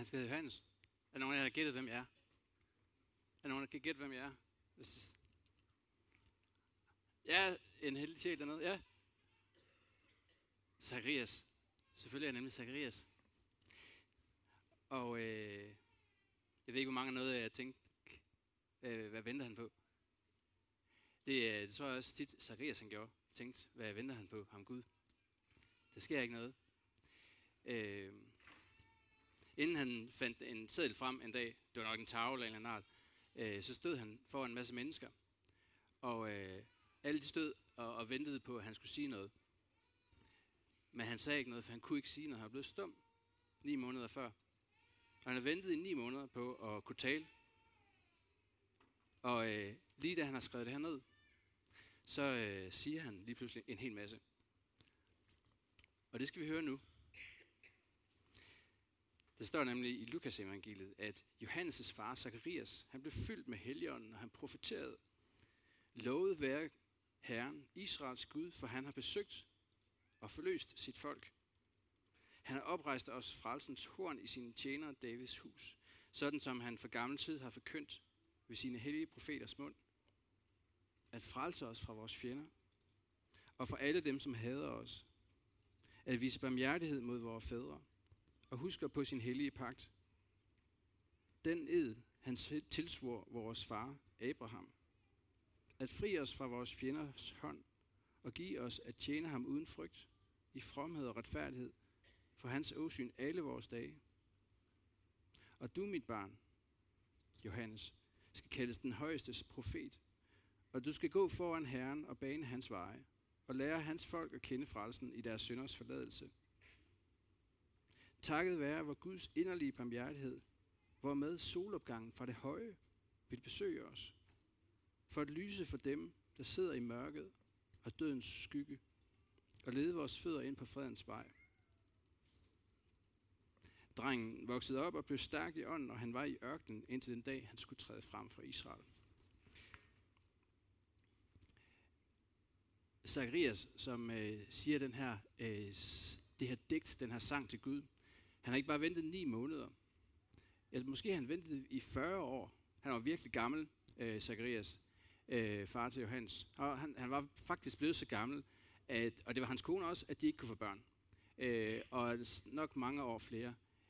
Han skal hedde Johannes. Er nogen af jer, der gættet, hvem jeg er? Er nogen, der kan gætte, hvem jeg er? Ja, en heldig sjæl dernede. Ja. Zacharias. Selvfølgelig er jeg nemlig Zacharias. Og jeg ved ikke, hvor mange af noget, jeg tænkte, hvad venter han på? Det tror jeg også tit, Zacharias han gjorde. Jeg tænkte, hvad venter han på? Ham Gud. Der sker ikke noget. Inden han fandt en seddel frem en dag, det var nok en tavle eller en art, så stod han foran en masse mennesker. Og alle de stod og ventede på, at han skulle sige noget. Men han sagde ikke noget, for han kunne ikke sige noget. Han var blevet stum 9 måneder før. Og han har ventet i 9 måneder på at kunne tale. Og lige da han har skrevet det her ned, så siger han lige pludselig en hel masse. Og det skal vi høre nu. Der står nemlig i Lukas evangeliet, at Johannes' far, Zacharias, han blev fyldt med Helligånden, og han profeterede. Lovet være Herren, Israels Gud, for han har besøgt og forløst sit folk. Han har oprejst os frelsens horn i sine tjenere Davids hus, sådan som han for gammel tid har forkyndt ved sine hellige profeters mund, at frelse os fra vores fjender, og fra alle dem, som hader os, at vise barmhjertighed mod vores fædre, og husker på sin hellige pagt. Den ed, han tilsvor vores far, Abraham, at fri os fra vores fjenders hånd, og give os at tjene ham uden frygt, i fromhed og retfærdighed, for hans åsyn alle vores dage. Og du, mit barn, Johannes, skal kaldes den højestes profet, og du skal gå foran Herren og bane hans veje, og lære hans folk at kende frelsen i deres synders forladelse. Takket være vor Guds inderlige barmhjertighed, hvormed solopgangen fra det høje vil besøge os, for at lyse for dem, der sidder i mørket og dødens skygge, og lede vores fødder ind på fredens vej. Drengen voksede op og blev stærk i ånden, og han var i ørkenen indtil den dag, han skulle træde frem for Israel. Zacharias, som siger det her digt, den her sang til Gud, han har ikke bare ventet 9 måneder. Eller måske han ventet i 40 år. Han var virkelig gammel, Zacharias, far til Johannes. Og han var faktisk blevet så gammel, og det var hans kone også, at de ikke kunne få børn. Og nok mange år flere.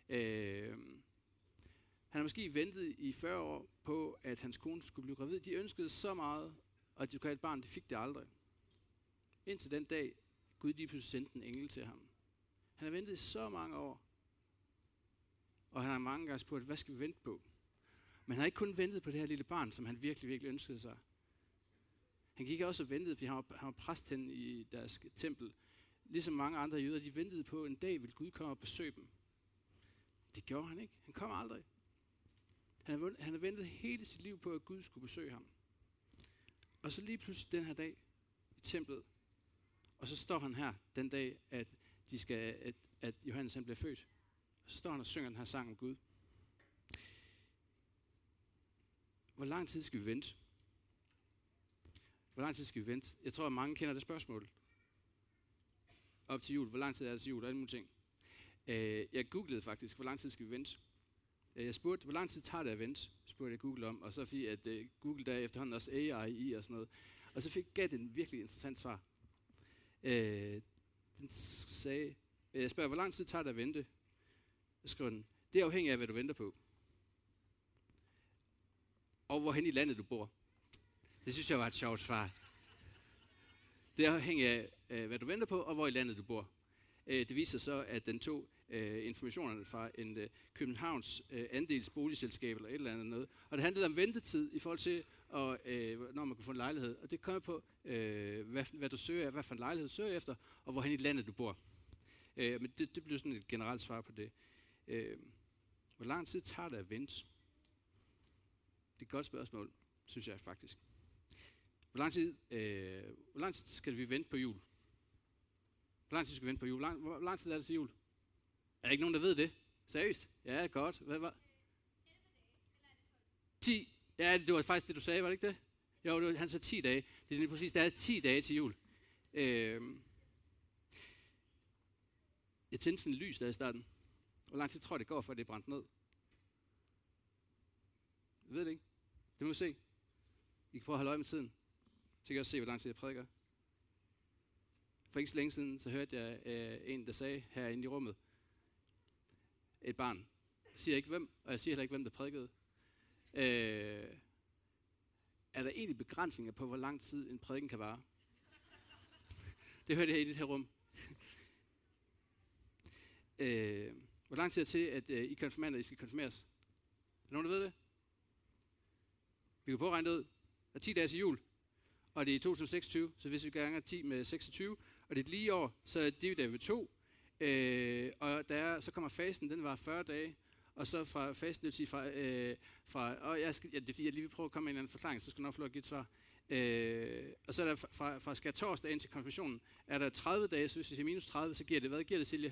Han har måske ventet i 40 år på, at hans kone skulle blive gravid. De ønskede så meget, at de kunne have et barn. De fik det aldrig. Indtil den dag, Gud lige pludselig sendte en engel til ham. Han har ventet i så mange år. Og han har mange gange spurgt, hvad skal vi vente på? Men han har ikke kun ventet på det her lille barn, som han virkelig, virkelig ønskede sig. Han gik også og ventede, fordi han var præst hen i deres tempel. Ligesom mange andre jøder, de ventede på, en dag ville Gud komme og besøge dem. Det gjorde han ikke. Han kom aldrig. Han har ventet hele sit liv på, at Gud skulle besøge ham. Og så lige pludselig den her dag i templet, og så står han her den dag, at Johannes han bliver født. Og så står han og synger den her sang om Gud. Hvor lang tid skal vi vente? Hvor lang tid skal vi vente? Jeg tror, at mange kender det spørgsmål. Op til jul. Hvor lang tid er det til jul? Og alle mulige ting. Jeg googlede faktisk, hvor lang tid skal vi vente? Jeg spurgte, hvor lang tid tager det at vente? Spurgte jeg Google om. Og så fordi at Google der efterhånden også AI i og sådan noget. Og så fik jeg et virkelig interessant svar. Den sagde, jeg spørger, hvor lang tid tager det at vente? Så skriver den, det er afhængigt af, hvad du venter på. Og hvorhen i landet du bor. Det synes jeg var et sjovt svar. Det er afhængigt af, hvad du venter på, og hvor i landet du bor. Det viser så, at den tog informationerne fra en Københavns andelsboligselskab eller et eller andet noget. Og det handlede om ventetid i forhold til, når man kunne få en lejlighed. Og det kommer på, hvad du søger, hvad for en lejlighed du søger efter, og hvorhen i landet du bor. Men det blev sådan et generelt svar på det. Hvor lang tid tager det at vente? Det er et godt spørgsmål, synes jeg faktisk. Hvor lang tid skal vi vente på jul? Hvor lang tid skal vi vente på jul? Hvor lang tid er det til jul? Er der ikke nogen, der ved det? Seriøst? Ja, godt. Hvad var? 10. Ja, det var faktisk det, du sagde, var det ikke det? Jo, han sagde 10 dage. Det er lige præcis, der er 10 dage til jul. Jeg tændte sådan en lys der i starten. Hvor lang tid tror jeg, det går, før det er brændt ned? Ved det ikke? Det må vi se. I kan prøve at holde øje med tiden. Så kan I også se, hvor lang tid jeg prædiker. For ikke så længe siden, så hørte jeg en, der sagde herinde i rummet, et barn. Jeg siger ikke hvem, og jeg siger heller ikke, hvem der prædikede. Er der egentlig begrænsninger på, hvor lang tid en prædiken kan vare? Det hørte jeg i det her rum. Hvor lang tid er til, at I konfirmander, I skal konfirmeres? Er der nogen, der ved det? Vi kan prøve at regne det ud. Der er 10 dage til jul, og det er 2026, så hvis vi ganger 10 med 26, og det er et lige år, så er det ved 2. Og så kommer fasten, den var 40 dage, og så fra fasten, det vil sige det er fordi, jeg lige vil prøve at komme med en eller anden forklaring, så skal jeg nok få lov at give et svar. Og så er der fra skærtorsdag ind til konfirmationen, er der 30 dage, så hvis vi siger minus 30, så giver det, hvad giver det, Silje?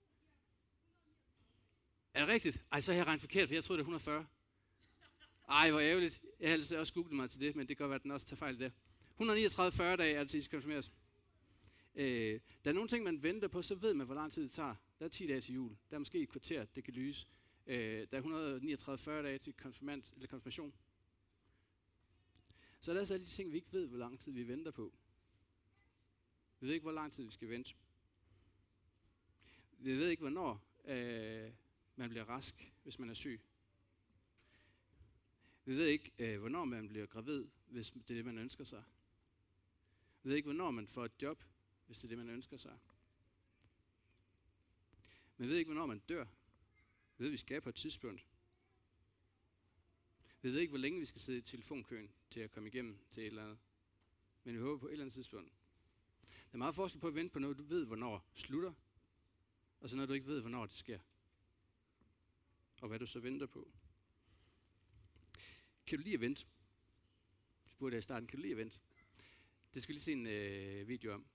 Er det rigtigt? Ej, så har jeg regnet forkert, for jeg troede, det er 140. Ej, hvor ærgerligt. Jeg har altså også googlet mig til det, men det kan godt være, at den også tager fejl der. 139 dage er det til, at I skal konfirmeres. Der er nogle ting, man venter på, så ved man, hvor lang tid det tager. Der er 10 dage til jul. Der er måske et kvarter, det kan lyse. Der er 139-40 dage til konfirmation. Så der er altså alle de ting, vi ikke ved, hvor lang tid vi venter på. Vi ved ikke, hvor lang tid vi skal vente. Vi ved ikke, hvornår man bliver rask, hvis man er syg. Vi ved ikke, hvornår man bliver gravid, hvis det er det, man ønsker sig. Vi ved ikke, hvornår man får et job, hvis det er det, man ønsker sig. Men vi ved ikke, hvornår man dør. Vi ved, at vi skal på et tidspunkt. Vi ved ikke, hvor længe vi skal sidde i telefonkøen til at komme igennem til et eller andet. Men vi håber på et eller andet tidspunkt. Der er meget forskel på at vente på noget, du ved, hvornår slutter, og så noget, du ikke ved, hvornår det sker. Og hvad du så venter på. Kan du lide at vente? Spurgte jeg i starten, kan du lide at vente? Det skal vi lige se en video om.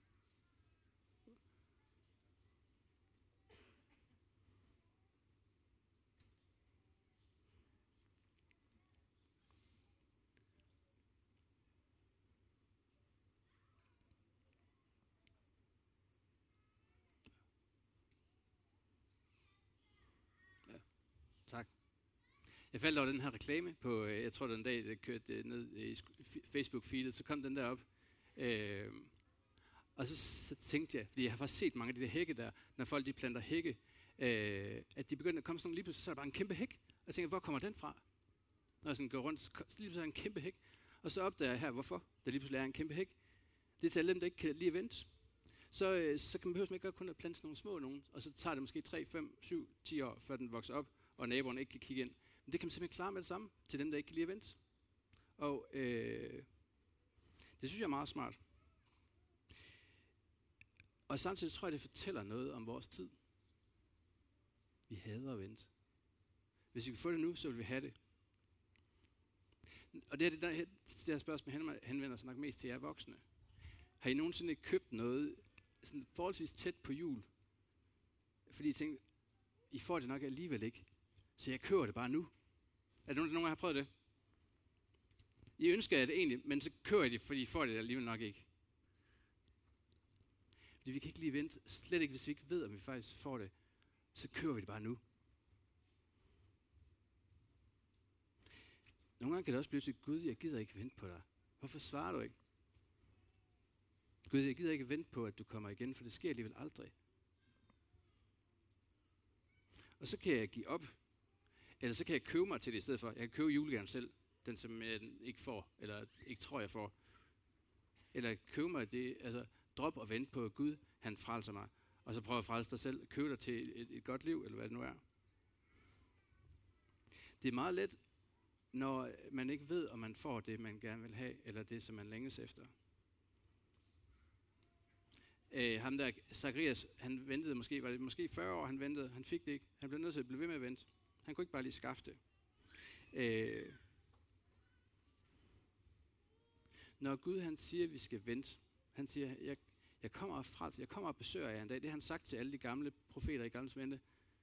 Ja, tak. Jeg faldt over den her reklame på, jeg tror den dag, det kørte ned i Facebook-feedet, så kom den der op. Og så tænkte jeg, fordi jeg har faktisk set mange af de der hække der, når folk de planter hække, at de begynder at komme sådan nogle, lige pludselig så er der bare en kæmpe hæk. Og jeg tænker, hvor kommer den fra? Når jeg sådan går rundt, så lige pludselig er der en kæmpe hæk. Og så opdager jeg her, hvorfor der lige pludselig er en kæmpe hæk. Det er til alle dem, der ikke kan lide at vente. Så kan man behøve ikke godt kun at plante sådan nogle små nogen, og så tager det måske 3, 5, 7, 10 år, før den vokser op, og naboerne ikke kan kigge ind. Men det kan man simpelthen klare med det samme, til dem, der ikke kan lide at vente. Og det synes jeg er meget smart. Og samtidig tror jeg, det fortæller noget om vores tid. Vi hader at vente. Hvis vi kan få det nu, så vil vi have det. Og det her spørgsmål henvender sig nok mest til jer voksne. Har I nogensinde købt noget sådan forholdsvis tæt på jul? Fordi I tænkte, I får det nok alligevel ikke. Så jeg køber det bare nu. Er der nogen, der har prøvet det? I ønsker det egentlig, men så køber I det, fordi I får det alligevel nok ikke. Fordi vi kan ikke lige vente. Slet ikke, hvis vi ikke ved, om vi faktisk får det. Så køber vi det bare nu. Nogle gange kan det også blive til, Gud, jeg gider ikke vente på dig. Hvorfor svarer du ikke? Gud, jeg gider ikke vente på, at du kommer igen, for det sker alligevel aldrig. Og så kan jeg give op. Eller så kan jeg købe mig til det i stedet for. Jeg kan købe julegaven selv. Den, som jeg ikke får, eller ikke tror, jeg får. Eller købe mig det, altså drop og vente på Gud, han frelser mig. Og så prøve at frelse dig selv. Købe dig til et godt liv, eller hvad det nu er. Det er meget let, når man ikke ved, om man får det, man gerne vil have, eller det, som man længes efter. Ham der, Zacharias, han ventede måske, var det måske 40 år, han ventede, han fik det ikke. Han blev nødt til at blive ved med at vente. Han kunne ikke bare lige skaffe det. Når Gud han siger, at vi skal vente, han siger, jeg kommer og besøger jer en dag. Det har han sagt til alle de gamle profeter i Gamle Testamente.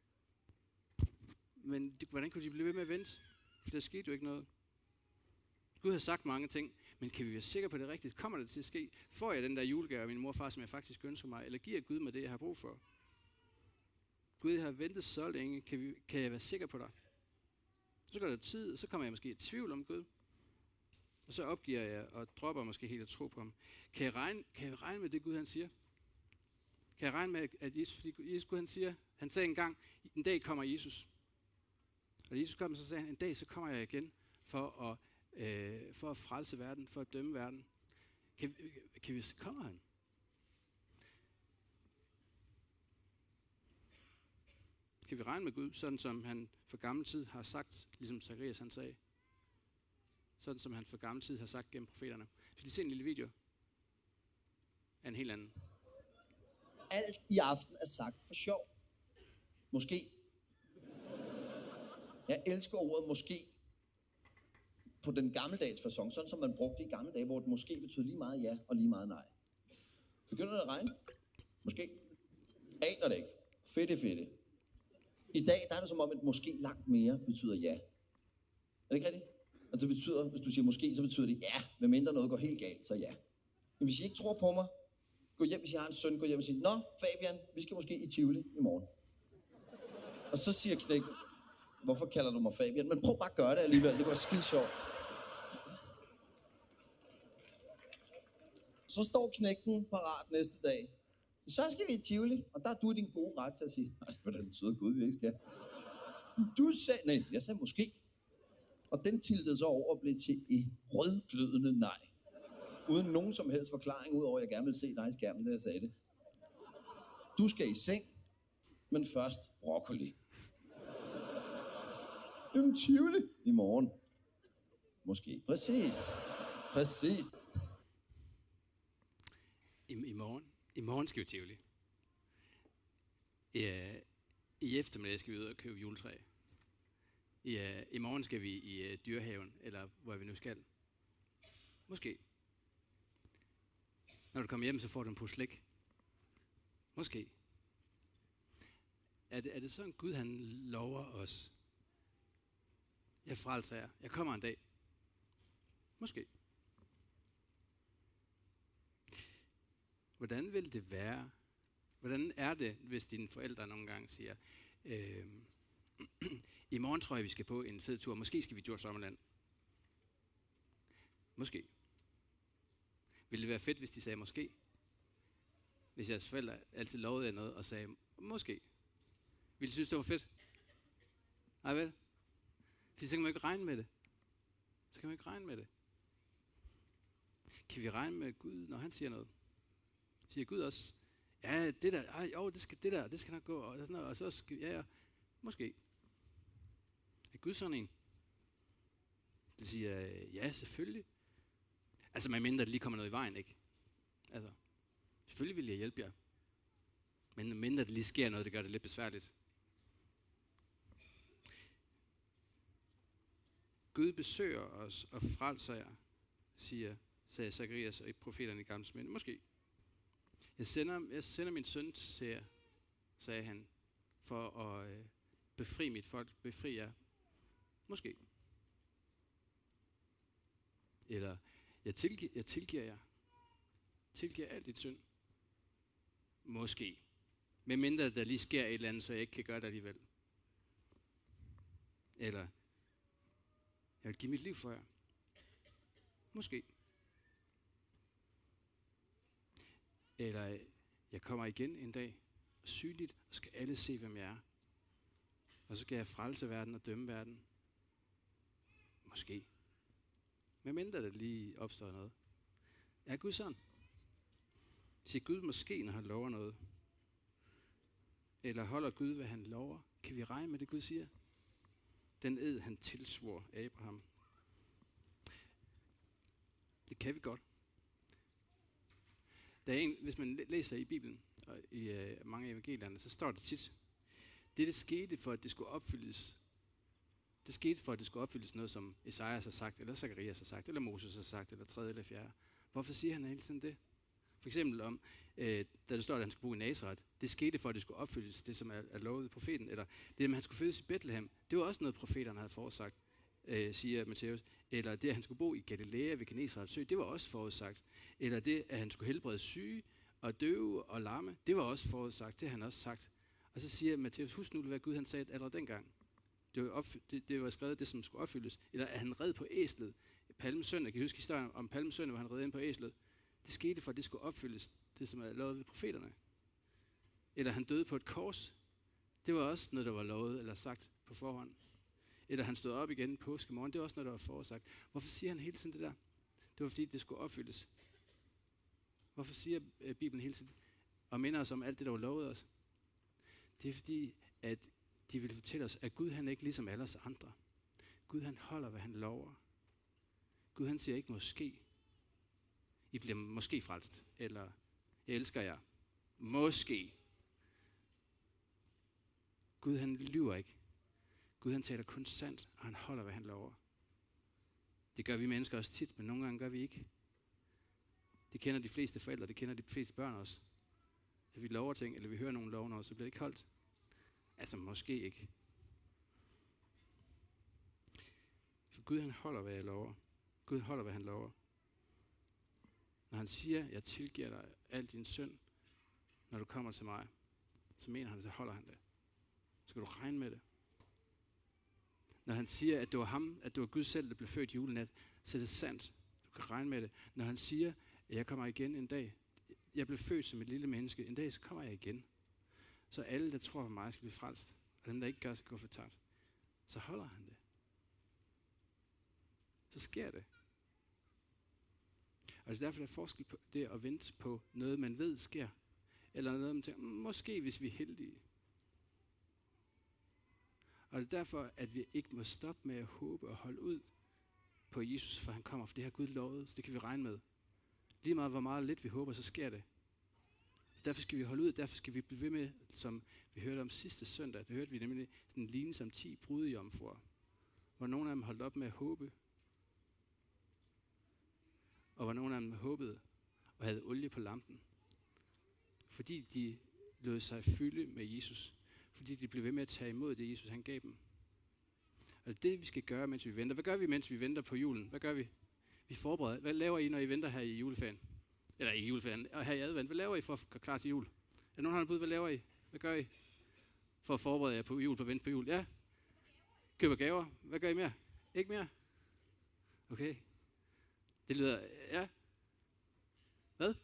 Men hvordan kunne de blive ved med at vente? For der skete jo ikke noget. Gud har sagt mange ting, men kan vi være sikre på det rigtigt? Kommer det til at ske? Får jeg den der julegave af min mor og far, som jeg faktisk ønsker mig? Eller giver Gud mig det, jeg har brug for? Gud, jeg har ventet så længe. Kan jeg være sikker på dig? Så går der tid, og så kommer jeg måske i tvivl om Gud. Og så opgiver jeg og dropper måske helt at tro på ham. Kan jeg regne med det Gud han siger? Kan jeg regne med, at Jesus Gud han siger, han sagde engang, en dag kommer Jesus. Og Jesus kom, så sagde han, en dag så kommer jeg igen for at frelse verden, for at dømme verden. Kommer han? Kan vi regne med Gud, sådan som han for gammel tid har sagt, ligesom Zacharias han sagde? Sådan som han for gammel tid har sagt gennem profeterne. Skal I se en lille video af en helt anden? Alt i aften er sagt for sjov. Måske. Jeg elsker ordet måske på den gammeldags facon, sådan som man brugte det i gamle dage, hvor det måske betyder lige meget ja og lige meget nej. Begynder det at regne? Måske. Aner det ikke. Fedt. I dag der er det som om, at måske langt mere betyder ja. Er det ikke rigtigt? Og det betyder, hvis du siger måske, så betyder det ja, medmindre noget går helt galt, så ja. Men hvis I ikke tror på mig, gå hjem, hvis I har en søn, gå hjem og sige, nå Fabian, vi skal måske i Tivoli i morgen. Og så siger knækken, hvorfor kalder du mig Fabian? Men prøv bare at gøre det alligevel, det var skide sjovt. Så står knækken parat næste dag. Så skal vi i Tivoli, og der er du din gode ret til at sige, nej, det var da den søde Gud, vi ikke skal. Du sagde, nej, jeg sagde måske. Og den tiltede så over og blev til et rødglødende nej. Uden nogen som helst forklaring, udover at jeg gerne ville se dig i skærmen, da jeg sagde det. Du skal i seng, men først broccoli. Tivoli i morgen. Måske. Præcis. I morgen skal vi Tivoli. I eftermiddag skal vi ud og købe juletræ. I morgen skal vi i dyrehaven, eller hvor vi nu skal. Måske. Når du kommer hjem, så får du en pose slik. Måske. Er det sådan, Gud han lover os? Jeg frelser jer. Jeg kommer en dag. Måske. Hvordan vil det være? Hvordan er det, hvis dine forældre nogle gange siger, i morgen tror jeg, vi skal på en fed tur. Måske skal vi til Sommerland. Måske. Ville det være fedt, hvis de sagde måske? Hvis jeres forældre altid lovede jer noget og sagde måske. Ville de synes, det var fedt? Nej vel? Så kan man ikke regne med det. Kan vi regne med Gud, når han siger noget? Siger Gud også, ja, det der, det skal nok gå, og sådan noget, og så skal, ja, måske. Er Gud sådan en? Det siger, ja, selvfølgelig. Altså, medmindre det lige kommer noget i vejen, ikke? Altså, selvfølgelig vil jeg hjælpe jer. Men medmindre det lige sker noget, det gør det lidt besværligt. Gud besøger os og frelser jer, sagde Zacharias og profeterne i Gamle Testamente. Måske. Jeg sender min søn til jer, sagde han, for at befri mit folk, befri jer. Måske. Eller, jeg tilgiver jer. Tilgiver alt dit synd. Måske. Medmindre der lige sker et eller andet, så jeg ikke kan gøre det alligevel. Eller, jeg vil give mit liv for jer. Måske. Eller, jeg kommer igen en dag, synligt, og skal alle se, hvem jeg er. Og så skal jeg frelse verden og dømme verden. Måske. Medmindre der lige opstår noget. Er Gud sådan? Siger Gud måske, når han lover noget? Eller holder Gud, hvad han lover? Kan vi regne med det, Gud siger? Den ed, han tilsvor Abraham. Det kan vi godt. Der er en, hvis man læser i Bibelen, og i mange evangelierne, så står det tit, det skete for, at det skulle opfyldes. Det skete for, at det skulle opfyldes noget, som Esajas har sagt, eller Zacharias har sagt, eller Moses har sagt, eller 3. eller 4. Hvorfor siger han hele tiden det? For eksempel om, da det står, at han skulle bo i Nazaret, det skete for, at det skulle opfyldes, det som er lovet i profeten, eller det, at han skulle fødes i Bethlehem, det var også noget, profeterne havde forudsagt, siger Matthæus. Eller det, at han skulle bo i Galilea ved Genesarets sø, det var også forudsagt. Eller det, at han skulle helbrede syge og døve og lamme, det var også forudsagt, det har han også sagt. Og så siger Matthæus, husk nu, hvad Gud han sagde allerede dengang. Det var skrevet det, som skulle opfyldes. Eller at han red på æslet. Palmesøndag, kan I huske historien om Palmesøndag, hvor han red ind på æslet? Det skete for, at det skulle opfyldes, det som er lovet ved profeterne. Eller han døde på et kors. Det var også noget, der var lovet eller sagt på forhånd. Eller han stod op igen påskemorgen. Det var også noget, der var forudsagt. Hvorfor siger han hele tiden det der? Det var fordi, det skulle opfyldes. Hvorfor siger Bibelen hele tiden og minder os om alt det, der var lovet os? Det er fordi, at de vil fortælle os, at Gud han er ikke ligesom alle os andre. Gud han holder, hvad han lover. Gud han siger ikke måske. I bliver måske frelst. Eller jeg elsker jer. Måske. Gud han lyver ikke. Gud han taler kun sandt, og han holder, hvad han lover. Det gør vi mennesker også tit, men nogle gange gør vi ikke. Det kender de fleste forældre, det kender de fleste børn også. At vi lover ting, eller vi hører nogen love noget, så bliver det ikke holdt. Altså måske ikke. For Gud han holder, hvad jeg lover. Gud holder, hvad han lover. Når han siger, jeg tilgiver dig al din synd, når du kommer til mig, så mener han, så holder han det. Så skal du regne med det. Når han siger, at det var ham, at det var Gud selv, der blev født julenat, så er det sandt. Du kan regne med det. Når han siger, at jeg kommer igen en dag, jeg blev født som et lille menneske, en dag så kommer jeg igen. Så alle, der tror på mig, skal blive frelst, og dem, der ikke gør, skal gå fortabt. Så holder han det. Så sker det. Og det er derfor, der er forskel på det at vente på noget, man ved sker, eller noget, man tænker, måske hvis vi er heldige. Og det er derfor, at vi ikke må stoppe med at håbe og holde ud på Jesus, for han kommer, for det har Gud lovet, så det kan vi regne med. Lige meget hvor meget lidt vi håber, så sker det. Derfor skal vi holde ud, derfor skal vi blive ved med, som vi hørte om sidste søndag, der hørte vi nemlig sådan en lignelse om 10 brudejomfruer, hvor nogle af dem holdt op med at håbe, og hvor nogle af dem håbede og havde olie på lampen, fordi de lod sig fylde med Jesus, fordi de blev ved med at tage imod det, Jesus han gav dem. Og det er det, vi skal gøre, mens vi venter. Hvad gør vi, mens vi venter på julen? Hvad gør vi? Vi forbereder. Hvad laver I, når I venter her i juleferien? Eller i juleferien, og her i advent. Hvad laver I for at gå klar til jul? Er der nogen, der har et bud? Hvad laver I? Hvad gør I for at forberede jer på jul, på at vente på jul? Ja? Køber gaver. Hvad gør I mere? Ikke mere? Okay. Det lyder, ja. Hvad?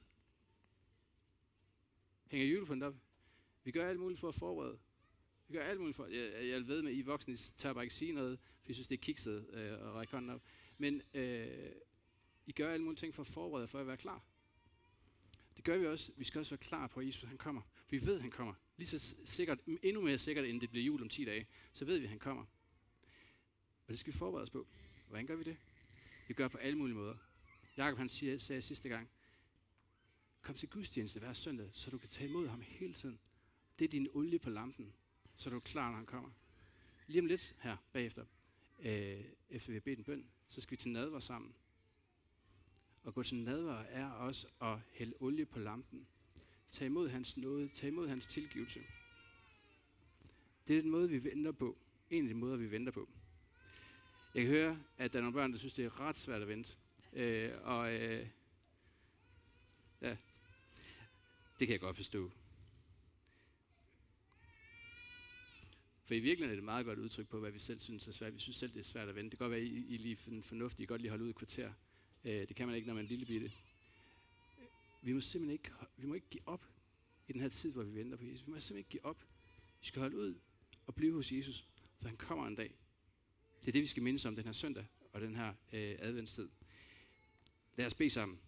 Hænger julepynt op? Vi gør alt muligt for at forberede. Vi gør alt muligt for, jeg ved med, I voksne tør bare ikke sige noget, for jeg synes, det er kikset at række hånden op. Men I gør alle mulige ting for at forberede, for at være klar. Det gør vi også. Vi skal også være klar på, at Jesus han kommer. Vi ved, han kommer. Lige så sikkert, endnu mere sikkert, end det bliver jul om 10 dage, så ved vi, at han kommer. Og det skal vi forberede os på. Hvordan gør vi det? Vi gør på alle mulige måder. Jakob han sagde sidste gang, kom til gudstjeneste hver søndag, så du kan tage imod ham hele tiden. Det er din olie på lampen, så du er klar, når han kommer. Lige om lidt her bagefter, efter vi har bedt en bøn, så skal vi til nadver sammen. Og gå til nadver er også at hælde olie på lampen. Tag imod hans nåde, tag imod hans tilgivelse. Det er den måde, vi venter på. En af de måder, vi venter på. Jeg kan høre, at der er nogle børn, der synes, det er ret svært at vente. Ja, det kan jeg godt forstå. For i virkeligheden er det et meget godt udtryk på, hvad vi selv synes er svært. Vi synes selv, det er svært at vente. Det kan godt være, at I lige finder fornuftigt. I kan godt lige holde ud i kvarter. Det kan man ikke, når man er en lille bitte. Vi må simpelthen ikke give op i den her tid, hvor vi venter på Jesus. Vi må simpelthen ikke give op. Vi skal holde ud og blive hos Jesus, for han kommer en dag. Det er det, vi skal mindes om den her søndag og den her adventstid. Lad os bede sammen.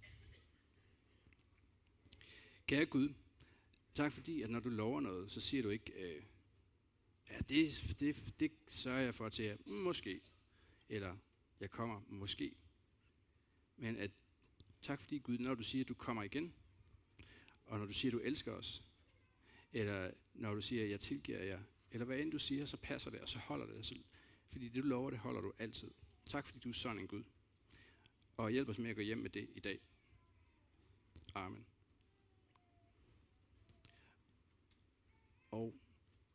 Kære Gud, tak fordi, at når du lover noget, så siger du ikke, ja, det sørger jeg for til jer, måske, eller jeg kommer måske. Men at tak fordi Gud, når du siger, at du kommer igen, og når du siger, at du elsker os, eller når du siger, at jeg tilgiver jer, eller hvad end du siger, så passer det, og så holder det. Fordi det du lover, det holder du altid. Tak fordi du er sådan en Gud. Og hjælp os med at gå hjem med det i dag. Amen. Og